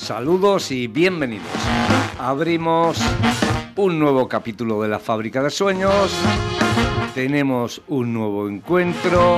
Saludos y bienvenidos. Abrimos un nuevo capítulo de La Fábrica de Sueños. Tenemos un nuevo encuentro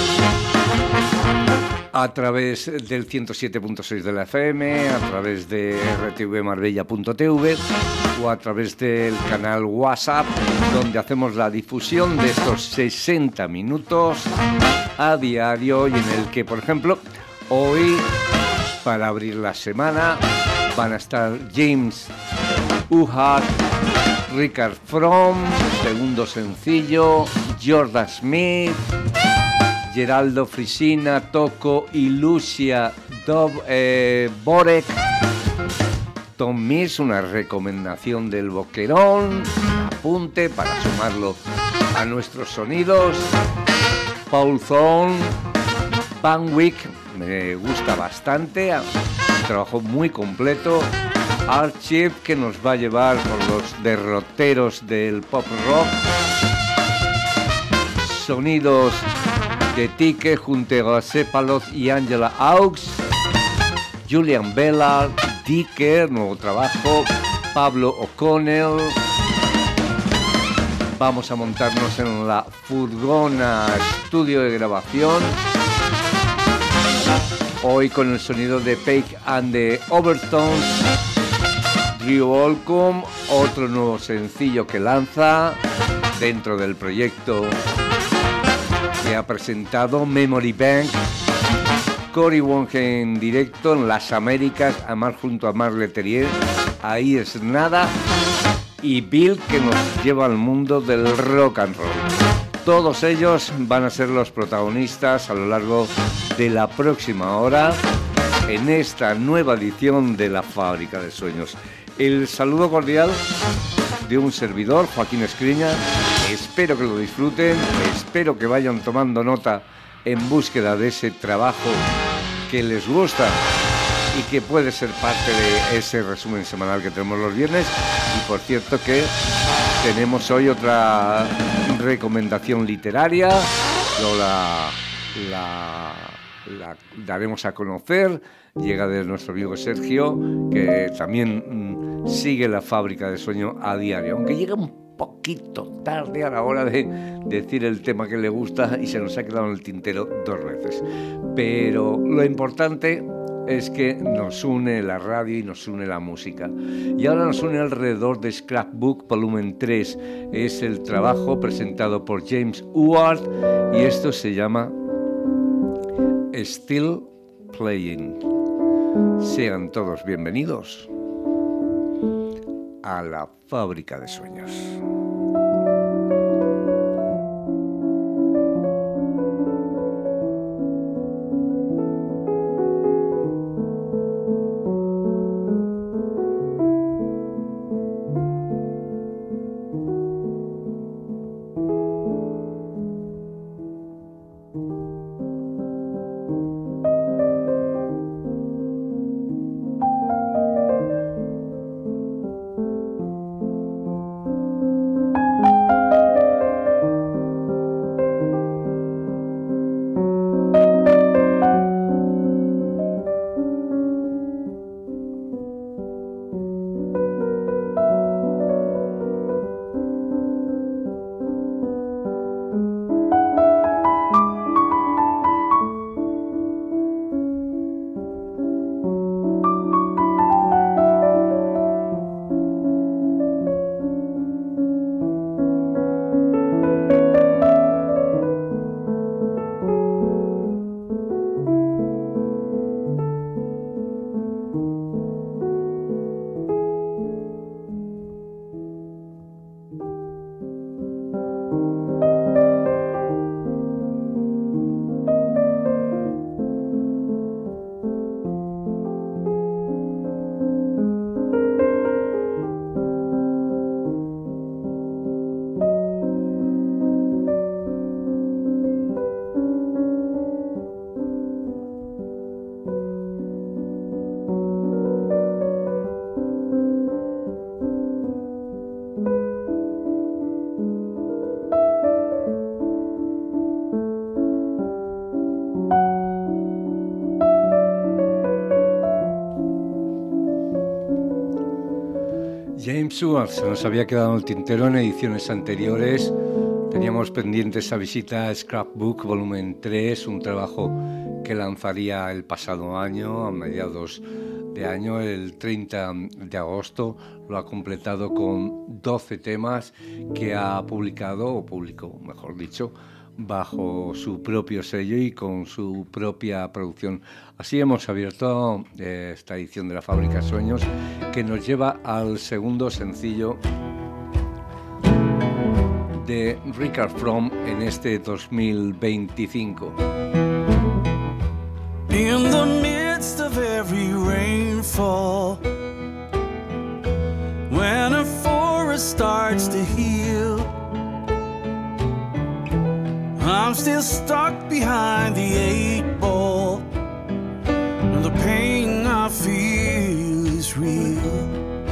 a través del 107.6 de la FM, a través de rtvmarbella.tv o a través del canal WhatsApp, donde hacemos la difusión de estos 60 minutos a diario y en el que, por ejemplo, hoy, para abrir la semana, van a estar James Uhart, Richard Fromm, segundo sencillo, Jordan Smith, Geraldo Frisina, Toco y Lucia Borek, Tom Miss, una recomendación del Boquerón, apunte para sumarlo a nuestros sonidos, Paul Thorne, Van Wyck, me gusta bastante, un trabajo muy completo, Archive, que nos va a llevar por los derroteros del pop rock, sonidos de Tique junto a Cephalot y Angela Aux, Julian Bellard, Dicker, nuevo trabajo, Pablo O'Connell. Vamos a montarnos en la furgona estudio de grabación, hoy con el sonido de Peake and the Overtones. Drew Holcomb, otro nuevo sencillo que lanza dentro del proyecto que ha presentado Memory Bank. Cory Wong en directo en Las Américas, Amar junto a Mark Leterier, Ahí es nada, y Bill, que nos lleva al mundo del rock and roll. Todos ellos van a ser los protagonistas a lo largo de la próxima hora en esta nueva edición de La Fábrica de Sueños. El saludo cordial de un servidor, Joaquín Escriña. Espero que lo disfruten, espero que vayan tomando nota en búsqueda de ese trabajo que les gusta y que puede ser parte de ese resumen semanal que tenemos los viernes. Y por cierto que tenemos hoy otra recomendación literaria, la daremos a conocer, llega de nuestro amigo Sergio, que también sigue La Fábrica de Sueño a diario, aunque llega un poquito tarde a la hora de decir el tema que le gusta y se nos ha quedado en el tintero 2 veces. Pero lo importante es que nos une la radio y nos une la música. Y ahora nos une alrededor de Scrapbook Volumen 3. Es el trabajo presentado por James Uhart y esto se llama Still Playing. Sean todos bienvenidos a La Fábrica de Sueños. Stewart se nos había quedado en el tintero en ediciones anteriores. Teníamos pendiente esa visita a Scrapbook Volumen 3, un trabajo que lanzaría el pasado año, a mediados de año, el 30 de agosto. Lo ha completado con 12 temas que ha publicado, o publicó, mejor dicho, bajo su propio sello y con su propia producción. Así hemos abierto esta edición de la Fábrica Sueños, que nos lleva al segundo sencillo de Richard Fromm en este 2025. In the midst of every rainfall, when a forest starts to heal, I'm still stuck behind the 8-ball, and the pain I feel is real.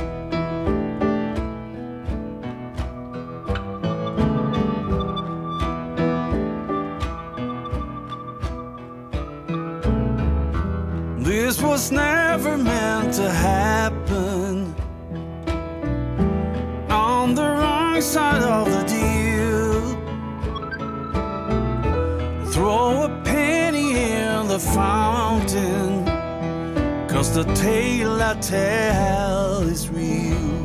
This was never meant to happen. On the wrong side of the deal, throw a penny in the fountain, 'cause the tale I tell is real.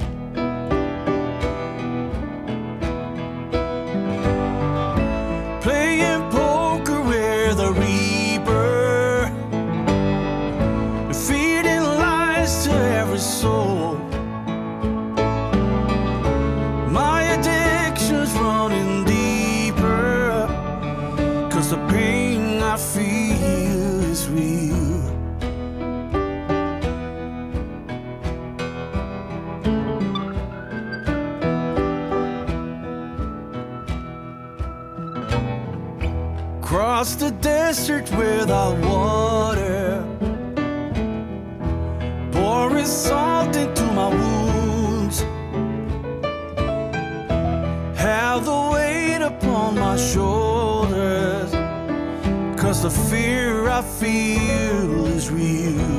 Playing poker with a reaper, feeding lies to every soul. My addiction's running deeper, 'cause the pain I feel is real. Cross the desert without water, pouring salt into my wounds, have the weight upon my shoulders, 'cause the fear I feel is real.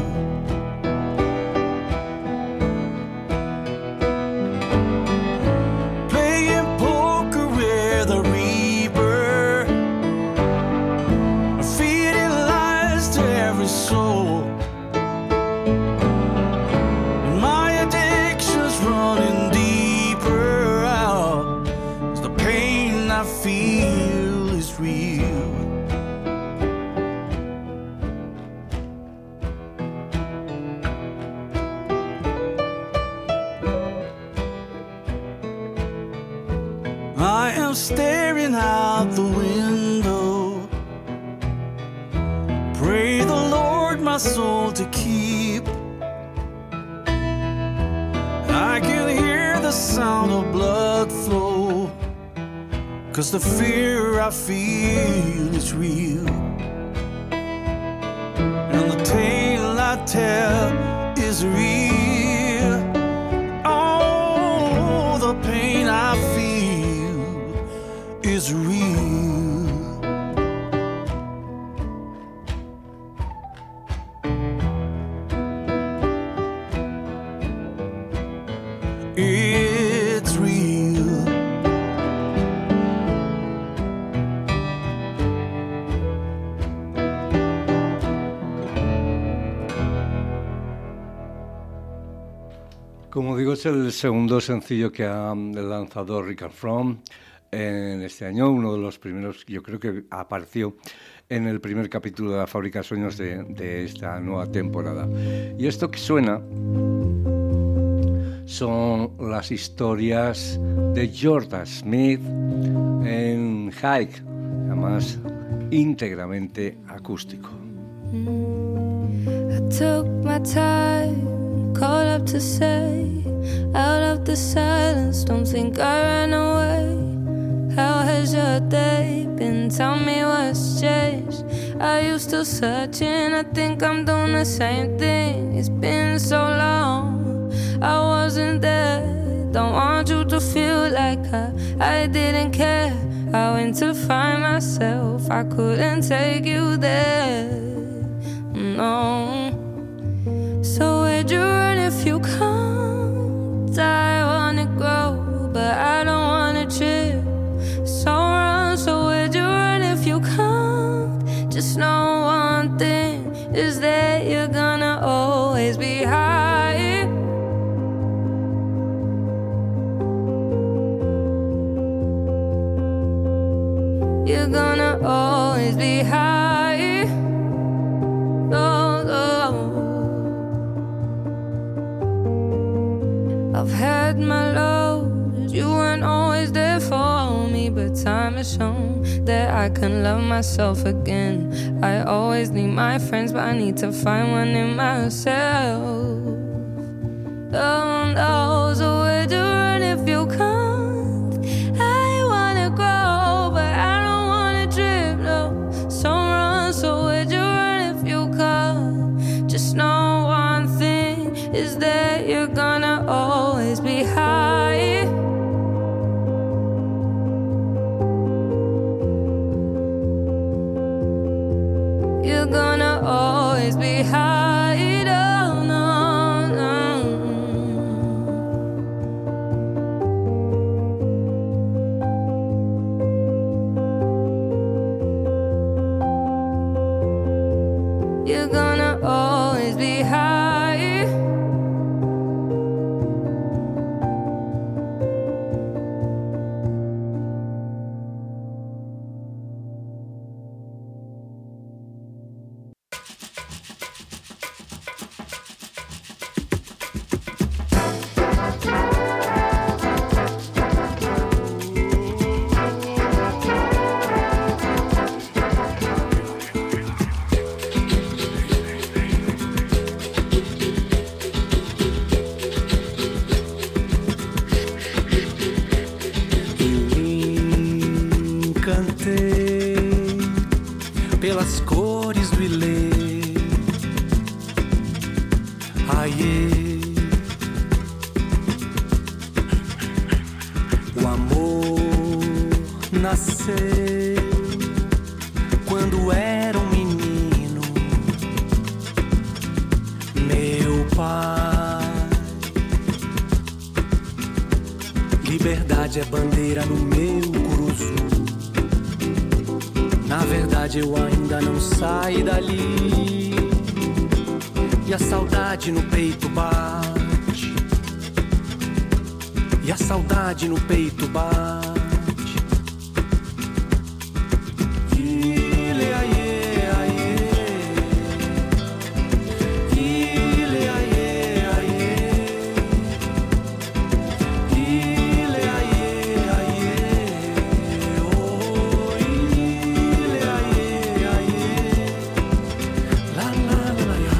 Playing poker with a reaper, feeding lies to every soul. My addiction's running deeper out, 'cause the pain I feel is real. I am staring out the window, pray the Lord my soul to keep. I can hear the sound of blood flow, 'cause the fear I feel is real. And the tale I tell is real. Oh, the pain I feel is real. It's real. Como digo, es el segundo sencillo que ha lanzado Richard Fromm en este año, uno de los primeros, yo creo que apareció en el primer capítulo de la Fábrica de Sueños de esta nueva temporada. Y esto que suena son las historias de Jordan Smith en Hike, además íntegramente acústico. I took my time, called up to say, out of the silence, don't think I ran away. How has your day been? Tell me what's changed. Are you still searching? I think I'm doing the same thing. It's been so long, I wasn't there. Don't want you to feel like I didn't care. I went to find myself, I couldn't take you there. No. So where'd you run if you can't die? You're gonna always be high. Oh, oh. I've had my lows. You weren't always there for me, but time has shown that I can love myself again. I always need my friends, but I need to find one in myself. Oh no, so where'd you run if you can't? I wanna grow, but I don't wanna drip, no. So run, so where'd you run if you can't? Just know one thing is that you're gonna always be high. You're gonna always be high. Oh, no, no. You're gonna always be high. Pelas cores do ilê, aiê. O amor nasceu quando era um menino, meu pai. Liberdade é bandeira no meu curuzu. Na verdade eu ainda não saí dali, e a saudade no peito bate, e a saudade no peito bate. Ile, aie, aie. Ile, aie, aie. Ile, aie, aie. Oh, ile, aie, aie. La, la, la, la.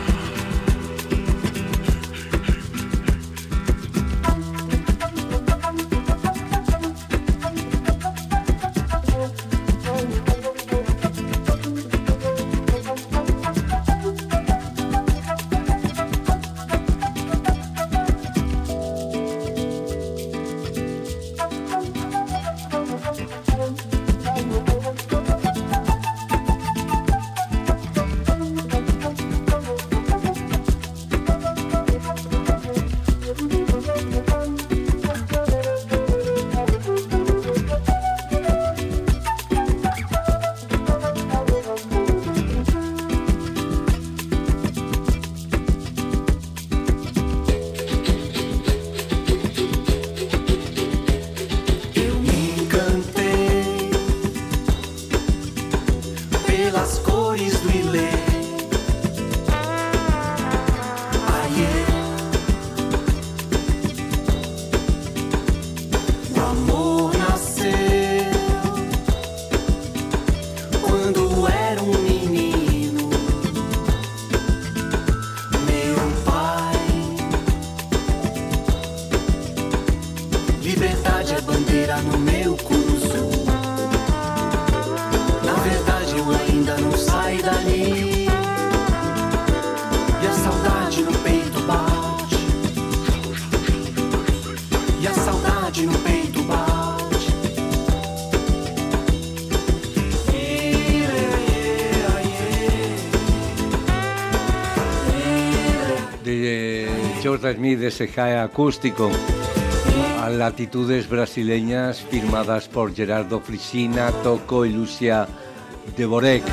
George Smith, ese high acústico, a latitudes brasileñas firmadas por Gerardo Frisina, Toco y Lucia Dvorek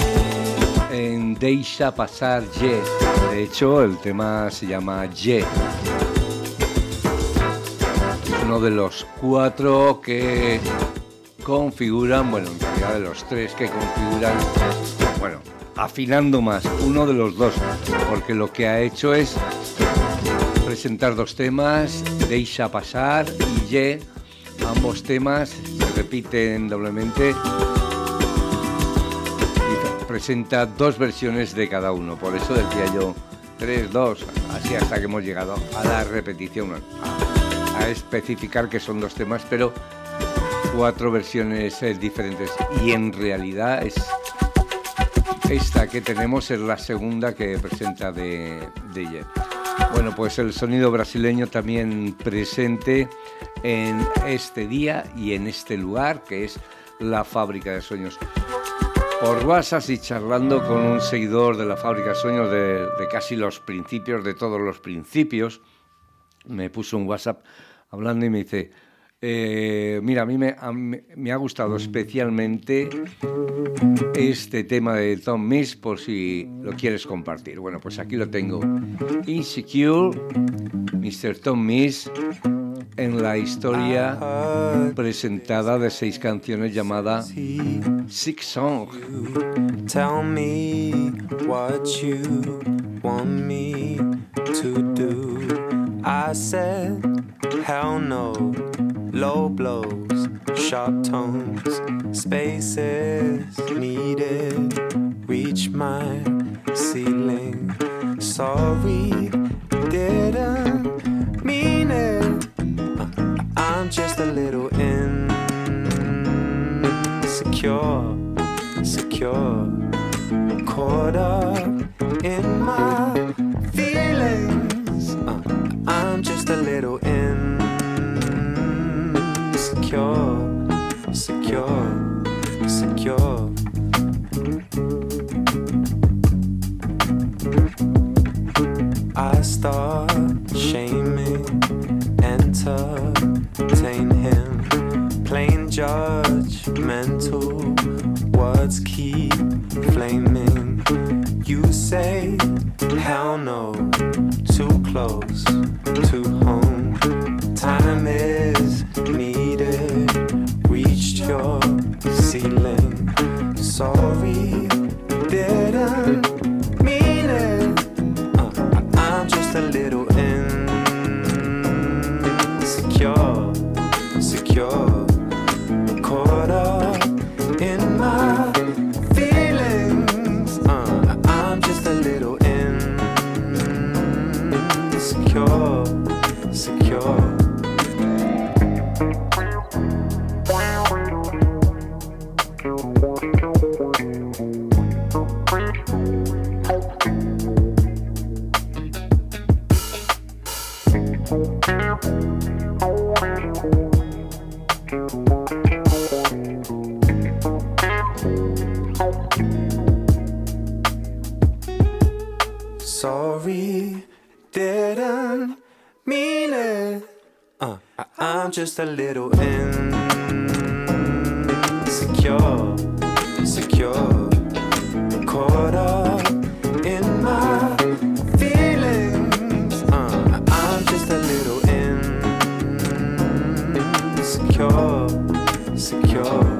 en Deixa Passar Ye. De hecho, el tema se llama Ye. Es uno de los 4 que configuran, bueno, en realidad de los tres que configuran, bueno, afinando más, uno de los dos, porque lo que ha hecho es presentar dos temas, Deixa Passar y Ye, ambos temas se repiten doblemente y presenta dos versiones de cada uno, por eso decía yo 3, 2, así hasta que hemos llegado a la repetición, a especificar que son dos temas, pero 4 versiones diferentes, y en realidad es esta que tenemos es la segunda que presenta de Ye. Bueno, pues el sonido brasileño también presente en este día y en este lugar que es la Fábrica de Sueños. Por WhatsApp y charlando con un seguidor de la Fábrica de Sueños de casi los principios, de todos los principios, me puso un WhatsApp hablando y me dice, mira, a mí me ha gustado especialmente este tema de Tom Misch, por si lo quieres compartir. Bueno, pues aquí lo tengo. Insecure, Mr. Tom Misch, en la historia presentada de 6 canciones llamada Six Song. Tell me what you want me to do. I said, hell no. Low blows, sharp tones, spaces needed, reach my ceiling. Sorry, didn't mean it. I'm just a little insecure, secure, caught up in my feelings. I'm just a little secure, secure. I start shaming, entertain him, plain judgmental, words keep flaming. You say, hell no, too close to home. Time is needed, reached your ceiling. Sorry, didn't mean it. I'm just a little insecure, secure, caught up in my feelings. I'm just a little insecure, secure. Sorry, didn't mean it. I'm just a little insecure, secure, caught up in my feelings. I'm just a little insecure, secure.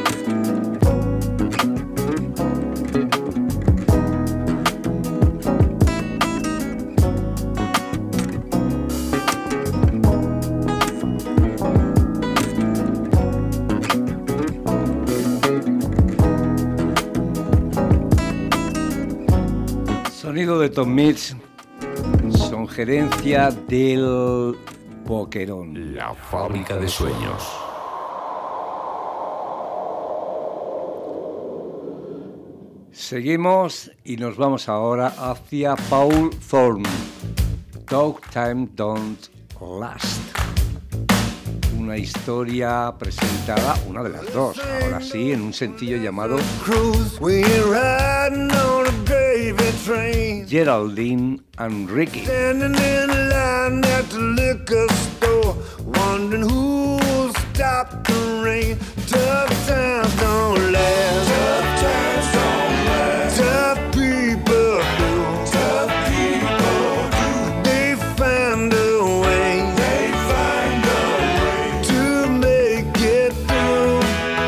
Sonido de Tom Misch, son gerencia del Boquerón. La Fábrica de Sueños. Seguimos y nos vamos ahora hacia Paul Thorne. Dog Time Don't Last. Una historia presentada, una de las dos, ahora sí, en un sencillo llamado Geraldine and Ricky. Standing in line at the liquor store, wondering who'll stop the rain. Tough times don't last. Tough times don't last. Tough people do. Tough people do. They find a way. They find a way to make it through.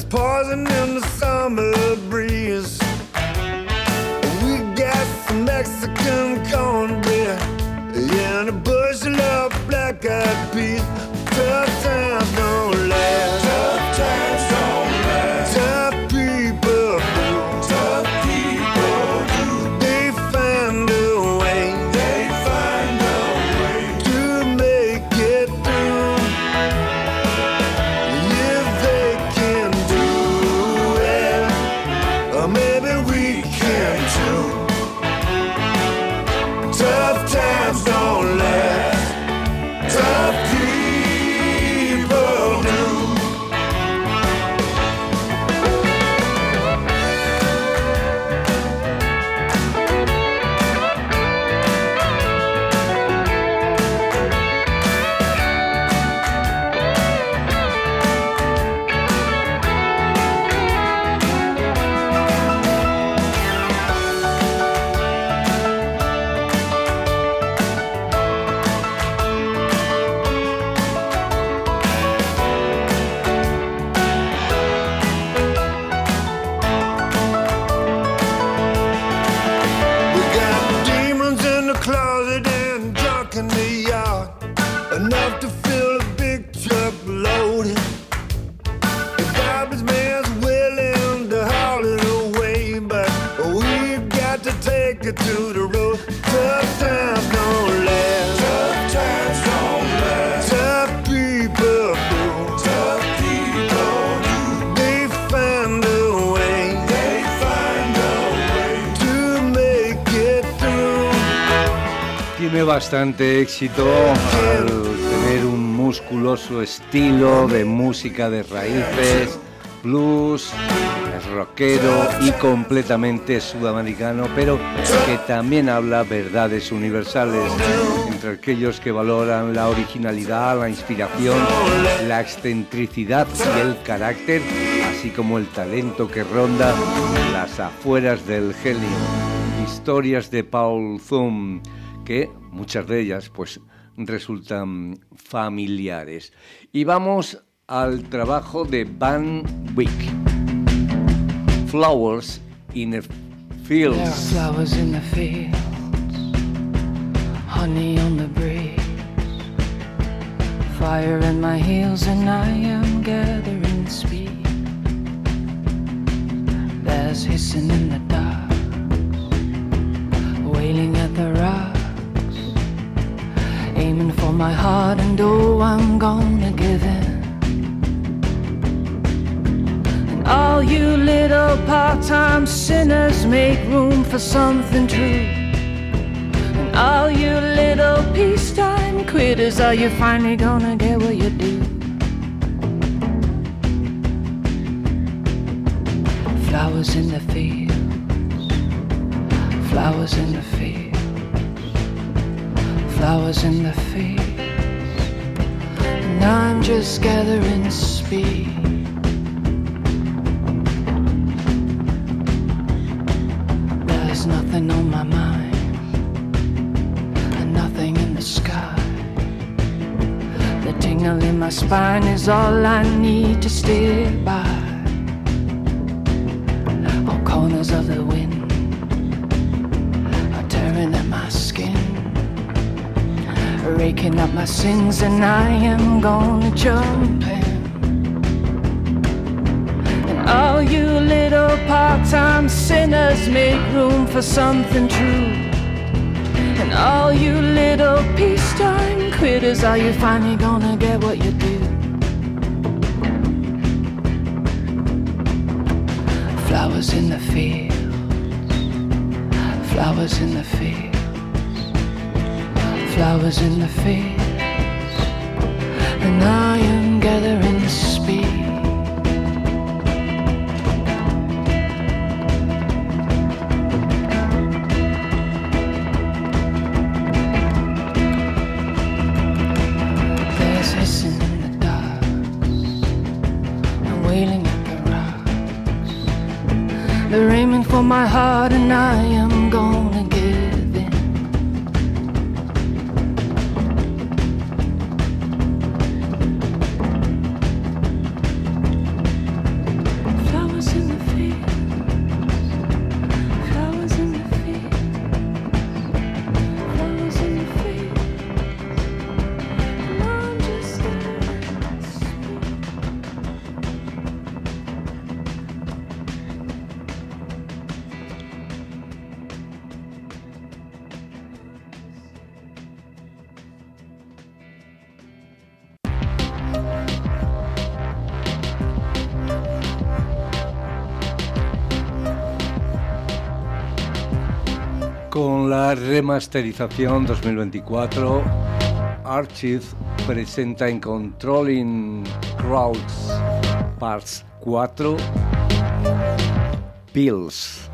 There's poison in the summer breeze. We got some Mexican cornbread and a bushel of black-eyed peas. Tough times don't last. Tough times don't last. Tough people do. Tough people do. They find a way. They find a way to make it through. If they can do it, or maybe we can too. Tough times don't last. Tough people do. Enough to fill a big truck loaded. The garbage man's willing to haul it away, but we've got to take it to the road. Tough times don't last. Tough times don't last. Tough people do. Tough people do. They find a way. They find a way to make it through. Tiene bastante éxito al tener un musculoso estilo de música de raíces, blues, es rockero y completamente sudamericano, pero que también habla verdades universales entre aquellos que valoran la originalidad, la inspiración, la excentricidad y el carácter, así como el talento que ronda las afueras del genio. Historias de Paul Thum, que muchas de ellas pues resultan familiares. Y vamos al trabajo de Van Wyck. Flowers in the Fields. There are flowers in the fields, honey on the breeze, fire in my heels and I am gathering speed. There's hissing in the dark, wailing at the rocks, aiming for my heart and oh, I'm gonna give in. And all you little part-time sinners, make room for something true. And all you little peacetime quitters, are you finally gonna get what you do? Flowers in the fields, flowers in the fields, flowers in the fields, and I'm just gathering speed. There's nothing on my mind, and nothing in the sky. The tingle in my spine is all I need to steer by. All corners of the wind are tearing at my skin, raking up my sins, and I am gonna jump in. And all you little part-time sinners, make room for something true. And all you little peacetime quitters, are you finally gonna get what you do? Flowers in the fields, flowers in the fields, flowers in the fields, and I am gathering speed. There's hissing in the dark, and wailing at the rocks. They're aiming for my heart, and I am gonna give in. Con la remasterización 2024, Archive presenta en Controlling Crowds Parts 4 Pills.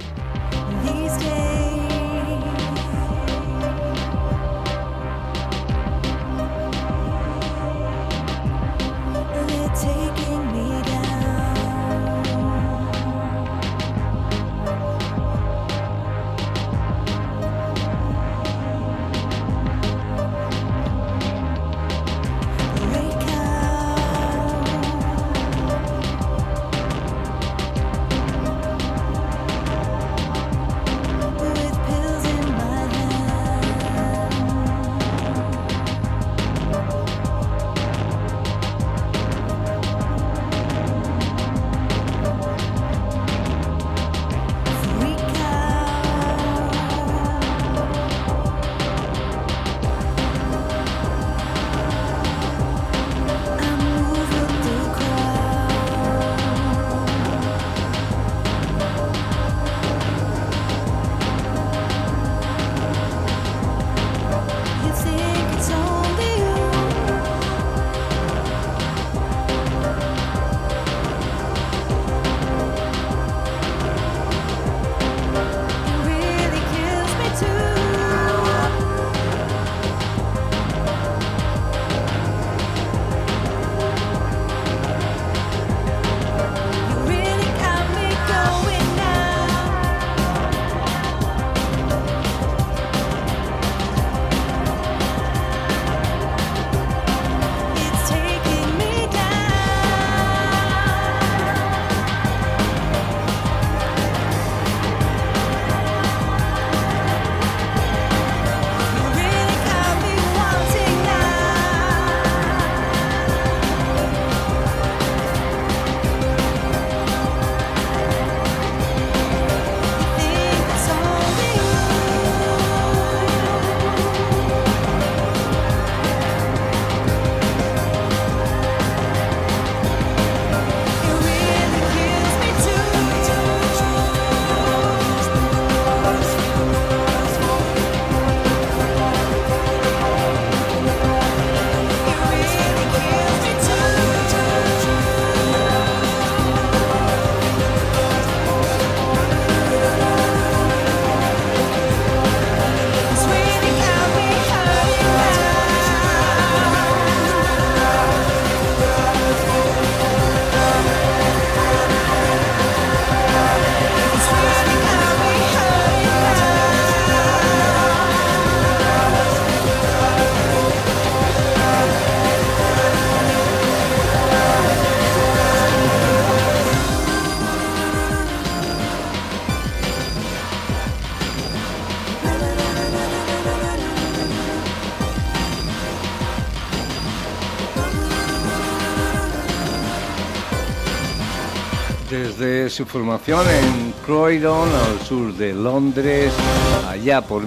Desde su formación en Croydon, al sur de Londres, allá por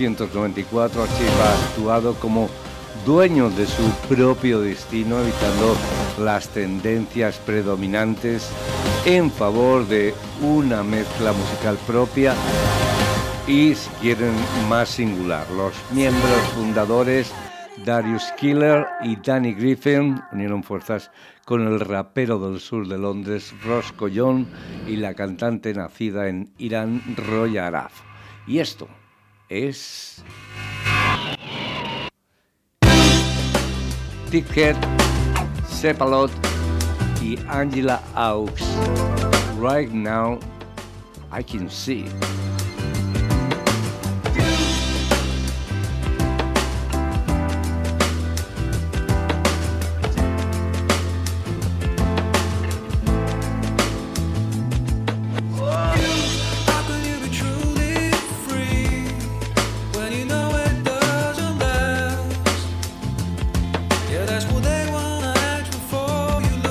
1994, Archive ha actuado como dueño de su propio destino, evitando las tendencias predominantes en favor de una mezcla musical propia y, si quieren, más singular. Los miembros fundadores Darius Killer y Danny Griffin unieron fuerzas con el rapero del sur de Londres Roscoe John y la cantante nacida en Irán Roya Araf. Y esto es Tickhead, Cephalot y Angela Aux. Right Now I Can See.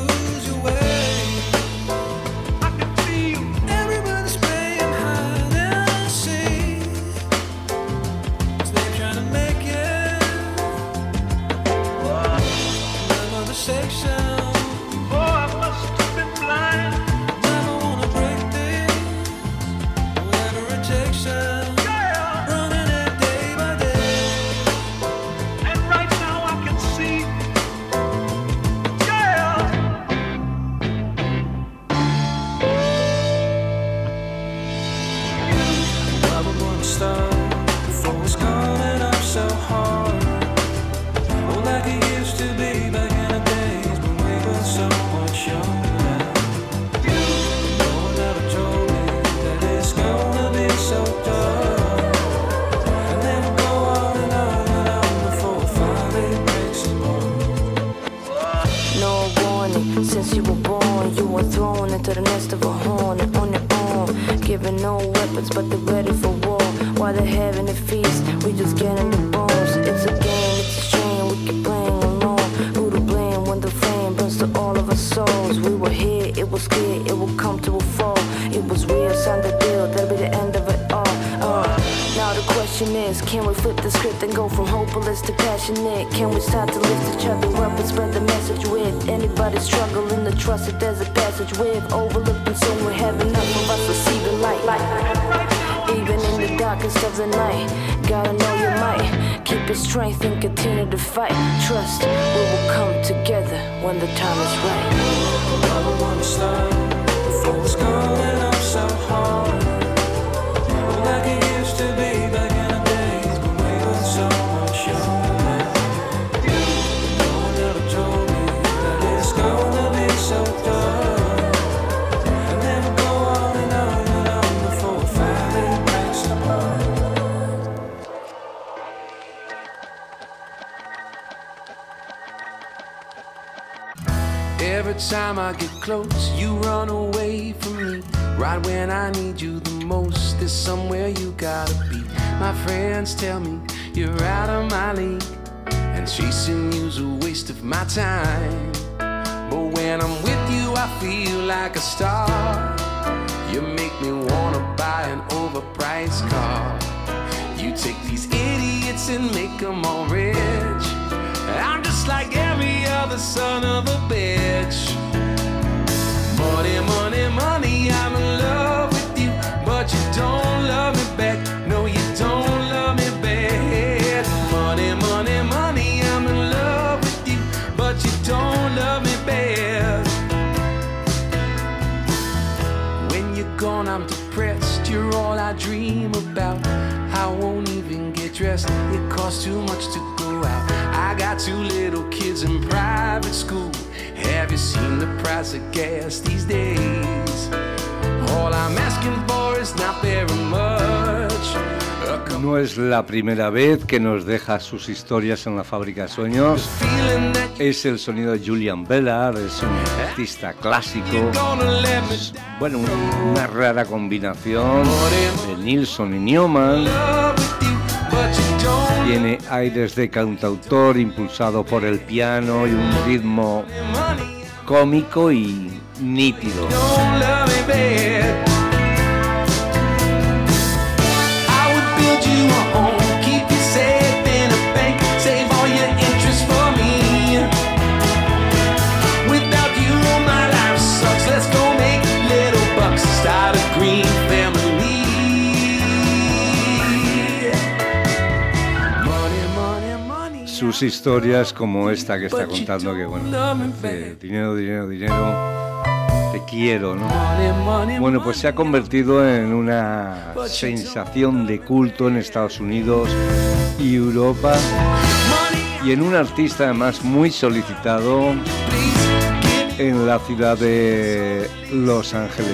Everybody spraying high. no weapons, but they're ready for war. While they're having a feast, we just getting the bones. It's a game, it's a shame, we keep playing alone. Who to blame when the flame burns to all of our souls? We were here, it was clear, it will come to a fall. It was real, signed the deal, that'll be the end of it all. Now the question is, can we flip the script and go from hopeless to passionate? Can we start to lift each other up and spread the message with anybody struggling to trust that there's a passage with? Overlooked and soon we have enough of us receiving light. Even in the darkest of the night, gotta know you might keep your strength and continue to fight. Trust, we will come together when the time is right. Never wanna stop before it's going up so hard. Like it used to be back in the days when we were so much younger. No one ever told me that it's gonna be so dark. And then we'll go on and on before we finally breaks apart. Every time I get close, you run away from me. Right when I need you the most, there's somewhere you gotta be. My friends tell me you're out of my league, and chasing you's a waste of my time. But when I'm with you, I feel like a star. You make me wanna buy an overpriced car. You take these idiots and make them all rich. I'm just like every other son of a bitch. Money, money, money, I'm in love with you, but you don't love me back. No, you don't love me back. Money, money, money, I'm in love with you, but you don't love me back. When you're gone, I'm depressed. You're all I dream about. I won't even get dressed. It costs too much to go out. I got 2 little kids in private school. Have you seen the price of gas these days? All I'm asking for is not very much. No es la primera vez que nos deja sus historias en la Fábrica de Sueños. Es el sonido de Julian Bellard, es un artista clásico. Es, bueno, una rara combinación de Nilsson y Newman. Tiene aires de cantautor impulsado por el piano y un ritmo cómico y nítido. Sus historias como esta que está contando, que bueno, dice, dinero, dinero, dinero, te quiero, ¿no? Bueno, pues se ha convertido en una sensación de culto en Estados Unidos y Europa, y en un artista además muy solicitado en la ciudad de Los Ángeles.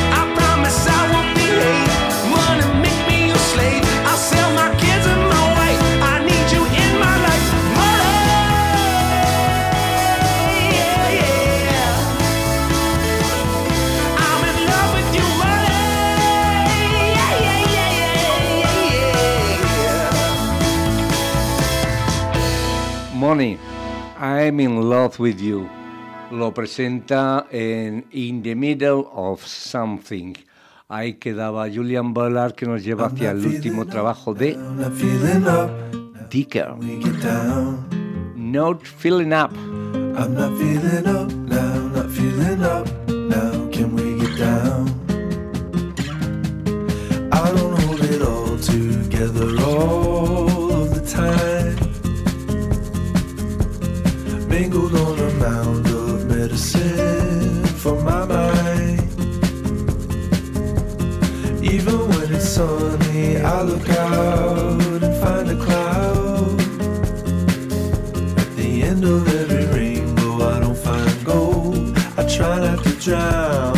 Money, I'm in love with you. Lo presenta en In the Middle of Something. Ahí quedaba Julian Bellard, que nos lleva hacia el último trabajo de Dicker. Not feeling up. I'm not feeling up now, not feeling up now. Can we get down? I don't hold it all together all of the time. Mingled on a mound of medicine for my mind. Even when it's sunny, I look out and find a cloud. At the end of every rainbow, I don't find gold. I try not to drown.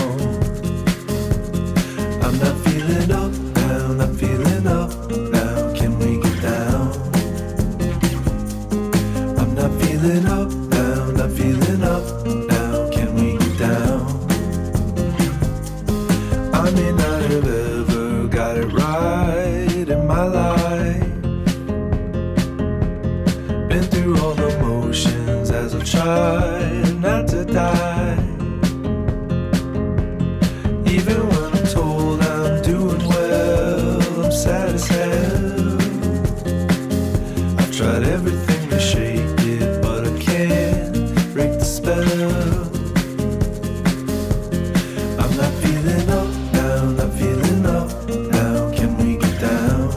I'm not feeling up now, not feeling up now. Can we get down? I'm not feeling up now, not feeling up now. Can we get down? I may not have ever right in my life. Been through all the motions as I try not to die. Even when I'm told I'm doing well, I'm sad as hell. I've tried everything to shake it, but I can't break the spell. I'm not feeling up now, not feeling up now. Can we get down?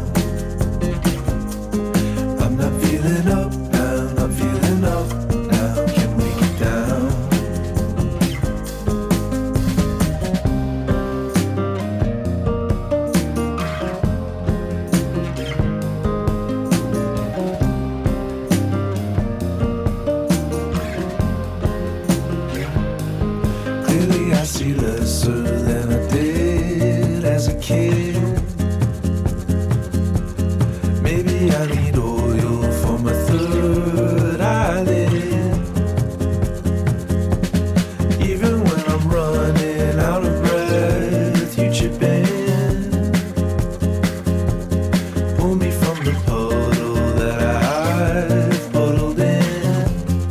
I'm not feeling up now, not feeling up now. Can we get down? Clearly I see lesser than I did as a kid. Maybe I need oil for my third eyelid. Even when I'm running out of breath, you chip in. Pull me from the puddle that I've puddled in.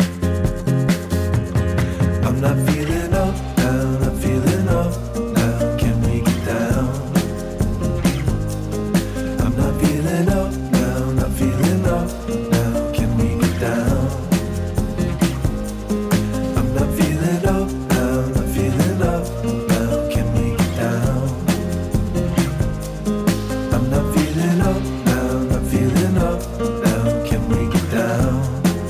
I'm not feeling up now, not feeling up now. Can we get down? I'm not feeling up now, not feeling up now. Can we get down? I'm not feeling up now, not feeling up now. Can we get down? I'm not feeling up now, not feeling up now. Can we get down?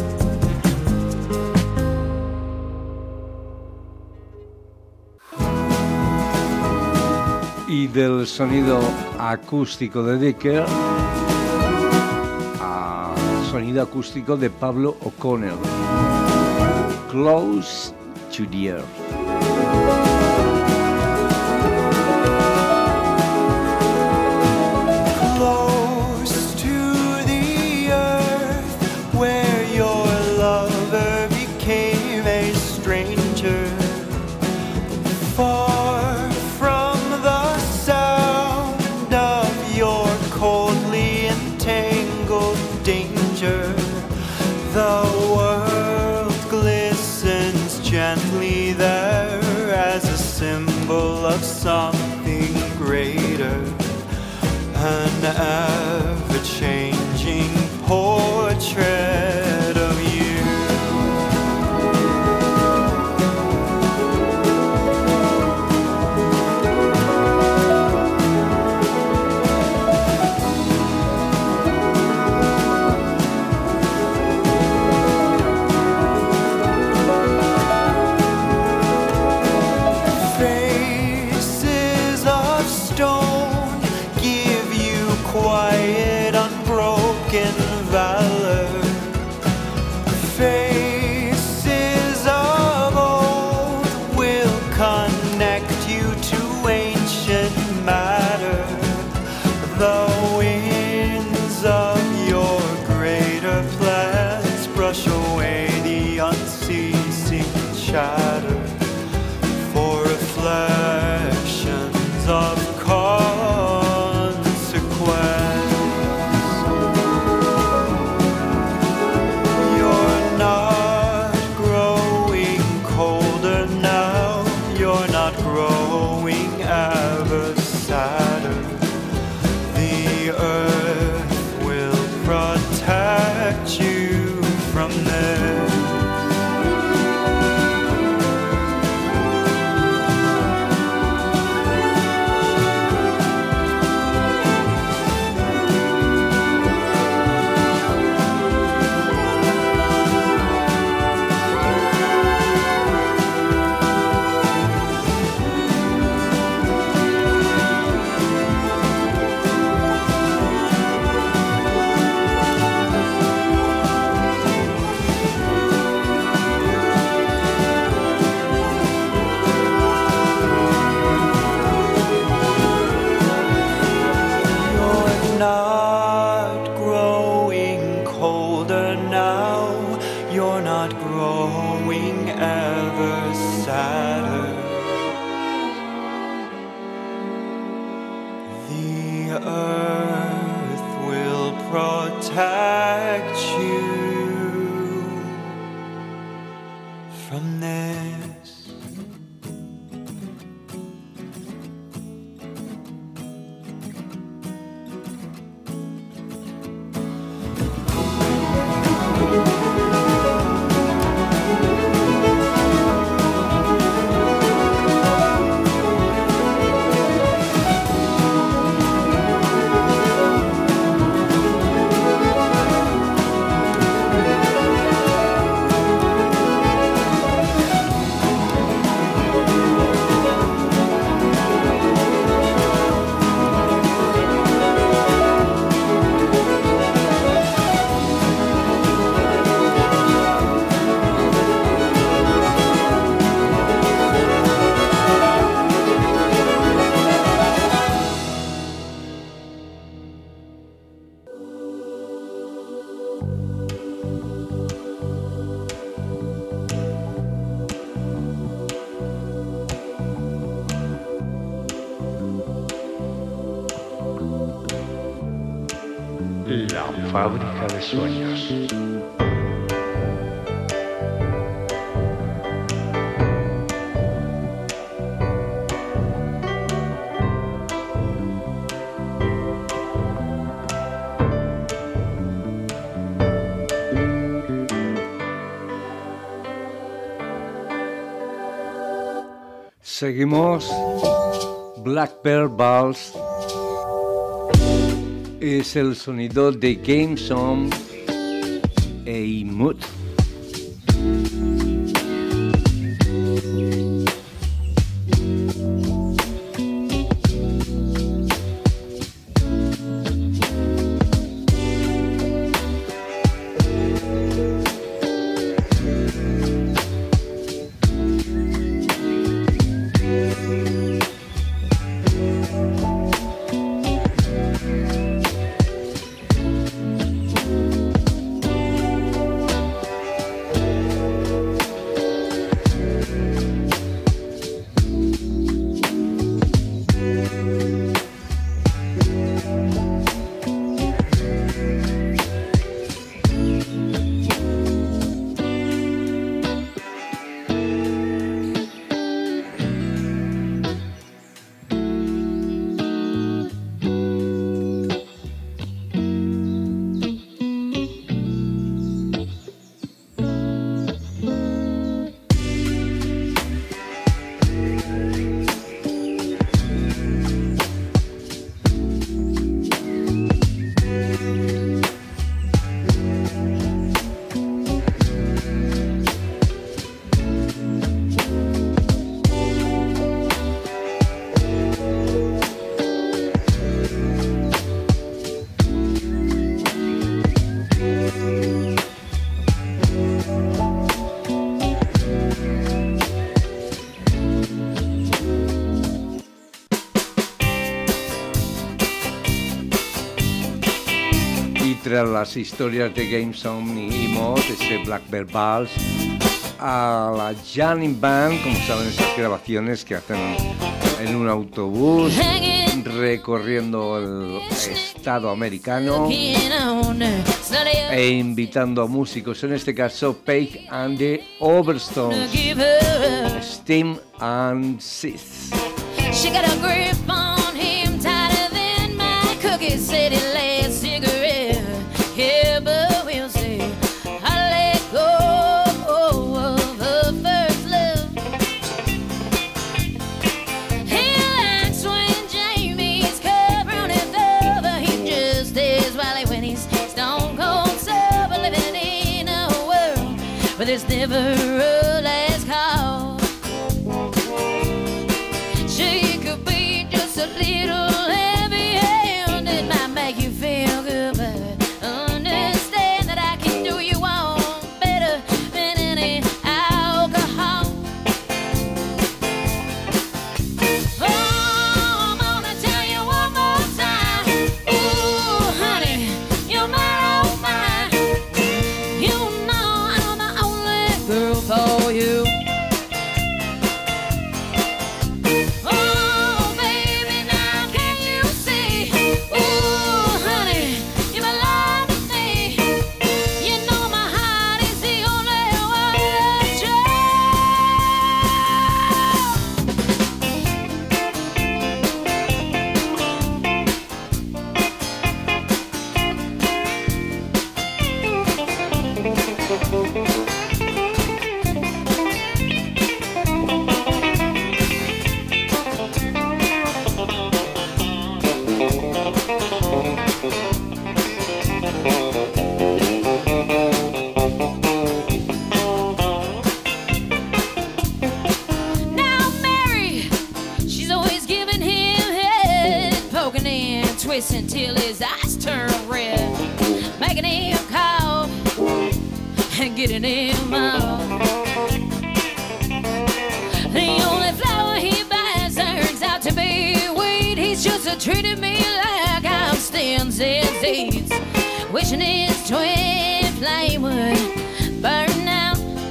Y del sonido acústico de Dicker a sonido acústico de Pablo O'Connell. Close to the Earth. Close to the earth, where your lover became a stranger. Far from the sound of your coldly entangled danger, the world glistens gently there as a symbol of something greater. An ever-changing portrait of you. Faces of stone give you quiet, unbroken valor. Faces of old will connect you to ancient matter. The winds of your greater plans brush away the unceasing chatter for reflections of consequence. You're not growing colder now, you're not growing ever sadder. The protect you from this. La fábrica de sueños. Seguimos. Blackbird Balls es el sonido de Game Song e Mood. Tras las historias de Game Song y Mod, ese Blackbird Balls, a la Jamming Band, como saben, esas grabaciones que hacen en un autobús recorriendo el estado americano e invitando a músicos, en este caso Page and the Overtones, Steam and Sith. She got a grip on him tighter than my cookie said it last cigarette. Yeah, but we'll see. I let go of the first love. He likes when Jamie's covering his over. He just stays wily when he's stone cold sober, living in a world where there's never a last call. She could be just a little heavy handed, might make you feel good, but understand that I can do you all better than any alcohol. Oh, I'm gonna tell you one more time. Ooh, honey, you're my, oh my. You know I'm the only girl for until his eyes turn red, making him cough and getting him out. The only flower he buys turns out to be weed. He's just treating me like I'm Stim's disease, wishing his twin flame would burn out.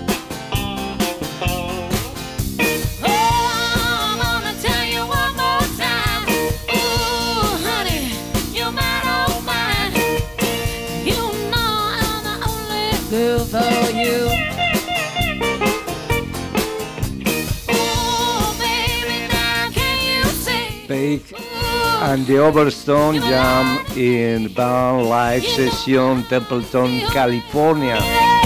For you. Oh, baby, now can you say Page and the Overstone jam in Band Live Session, Templeton, California.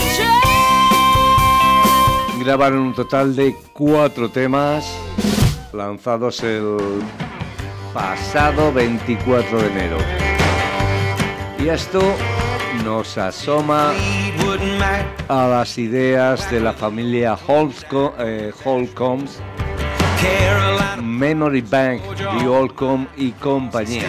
Grabaron un total de 4 temas lanzados el pasado 24 de enero. Y esto nos asoma a las ideas de la familia Holcombs, Memory Bank, The Holcomb y compañía.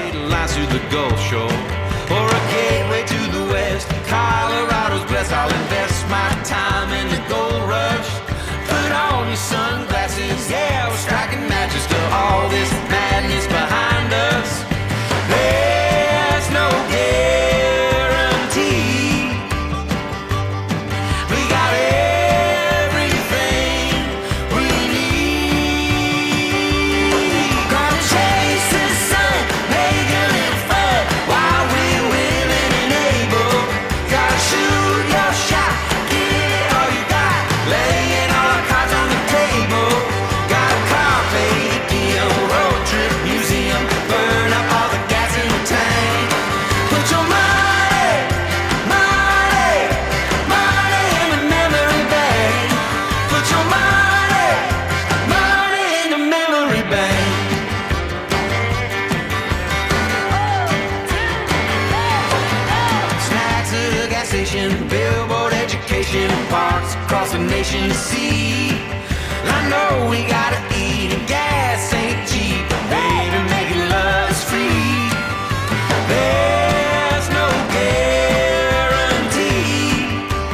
Billboard education, parks across the nation sea. I know we gotta eat and gas ain't cheap, baby, making love's free. There's no guarantee.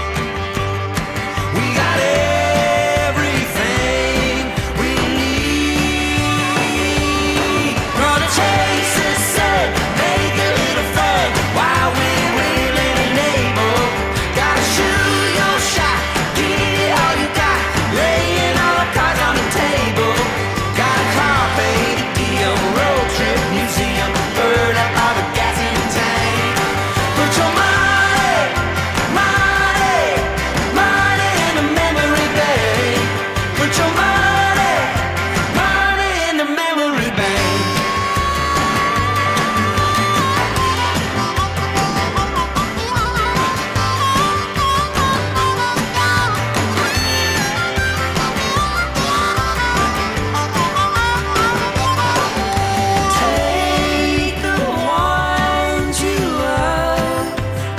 We got everything we need. Gonna chase the sun, make a little fun while we're willing and able. Gotta shoot your shot, give it all you got, laying all the cards on the table. Got a carpe diem, road trip, museum, burn up all the gas in the tank. Put your money, money, money in the memory bank. Put your money, money in the memory bank. Take the ones you love,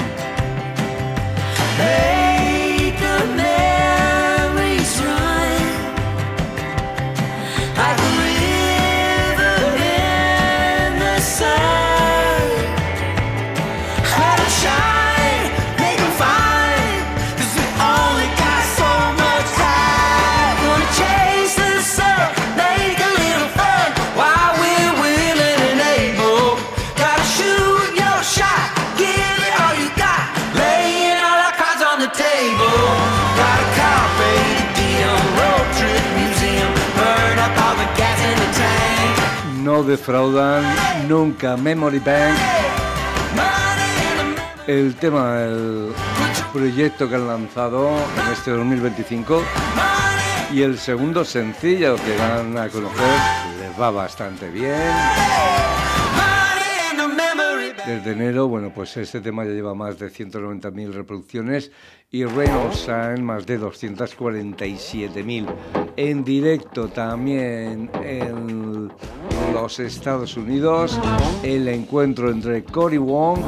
make the memories run like a river in the sun. Let 'em shine, make 'em fine, 'cause we only got so much time. Gonna chase the sun, make a little fun while we're willing and able. Gotta shoot your shot, give it all you got, laying all our cards on the table. Got a carpe diem, road trip, museum, burn up all the gas in the tank. No defraudan nunca. Memory Bank, Money in the el tema, el proyecto que han lanzado en este 2025 y el segundo sencillo que van a conocer les va bastante bien. money in the memory bank. Desde enero, bueno, pues este tema ya lleva más de 190.000 reproducciones y Rain or Shine más de 247.000. En directo también en los Estados Unidos, el encuentro entre Cory Wong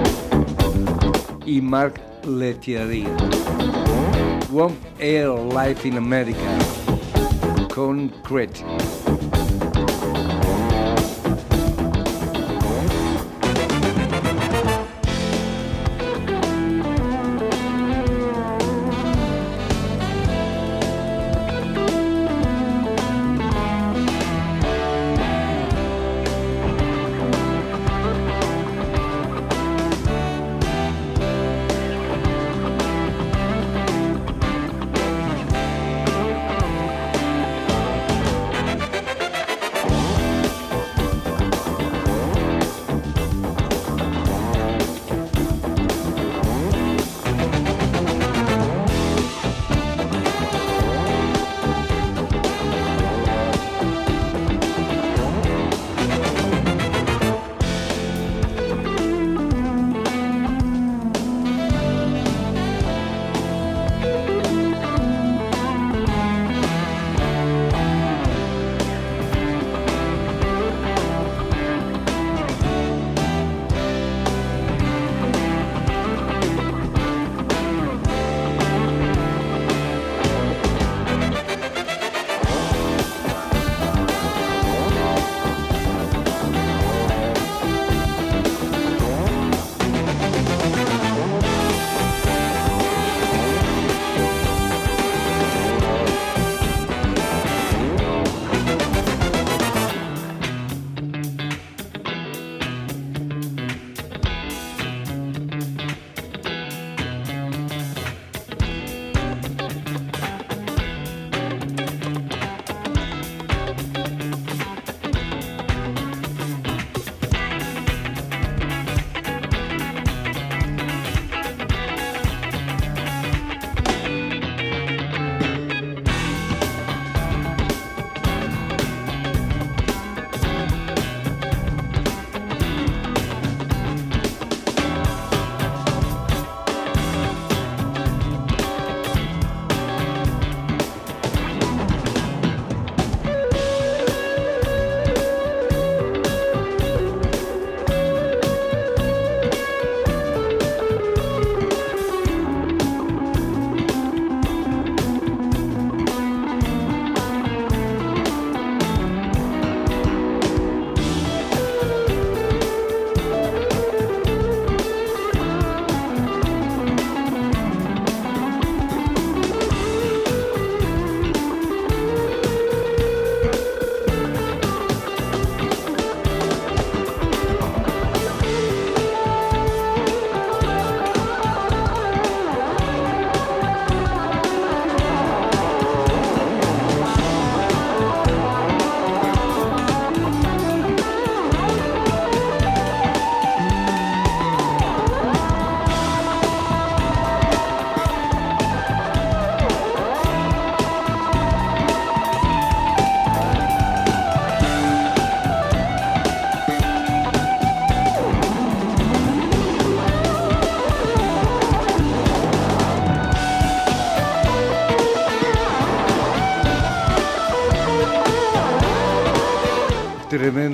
y Mark Lettieri. Wong Air Life in America. Concrete.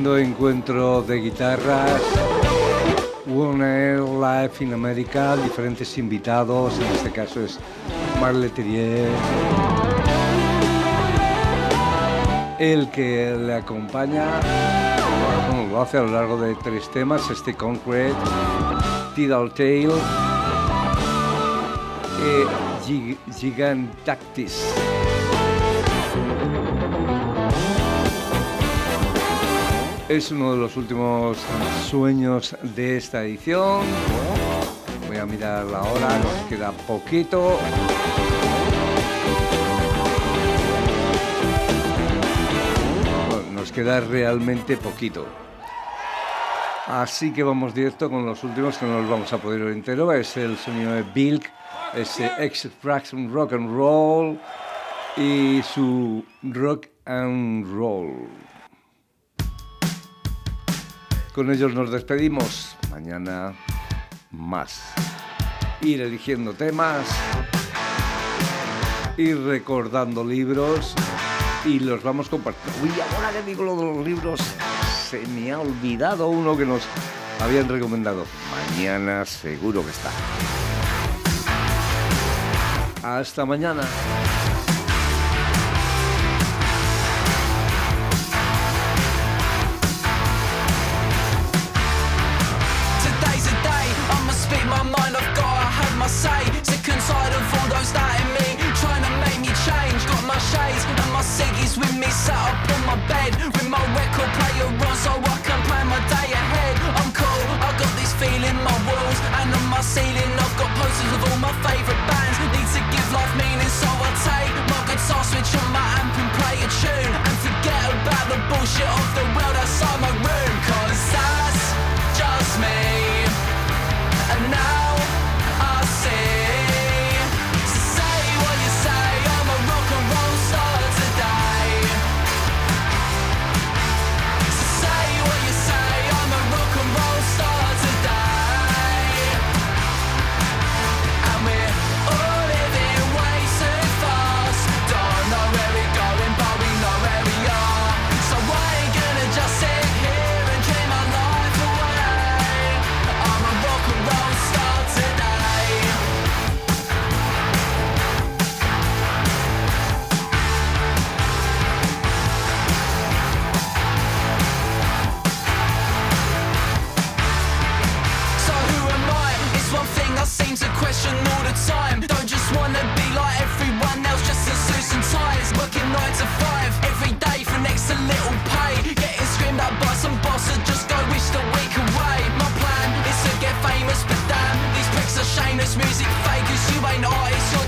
tremendo encuentro de guitarras. One Air Live in America, diferentes invitados, en este caso es Marc Letelier, el que le acompaña, bueno, lo hace a lo largo de 3 temas, Concrete, Tidal Tale y Gigantactis. Es uno de los últimos sueños de esta edición. Voy a mirar la hora, nos queda poquito. Bueno, nos queda realmente poquito. Así que vamos directo con los últimos, que no los vamos a poder oír entero. Es el sonido de Bilk, ese Extraction Rock and Roll y su Rock and Roll. Con ellos nos despedimos. Mañana más. Ir eligiendo temas, ir recordando libros y los vamos compartiendo. Uy, ahora que digo lo de los libros, se me ha olvidado uno que nos habían recomendado. Mañana seguro que está. Hasta mañana. Say, sick and tired of all those doubting me, trying to make me change. Got my shades and my ciggies with me, sat up on my bed with my record player on so I can plan my day ahead. I'm cool, I got this feeling, my walls and on my ceiling I've got posters of all my favourite bands. Need to give life meaning, so I take my guitar, switch on my amp and play a tune, and forget about the bullshit of the world outside my room. Cause that's just me, and now all the time. Don't just wanna be like everyone else, just in suits and ties. Working 9 to 5 every day for next to little pay. Getting screamed at by some boss that just go wish the week away. My plan is to get famous, but damn, these pricks are shameless. Music fakers, you ain't artists, you're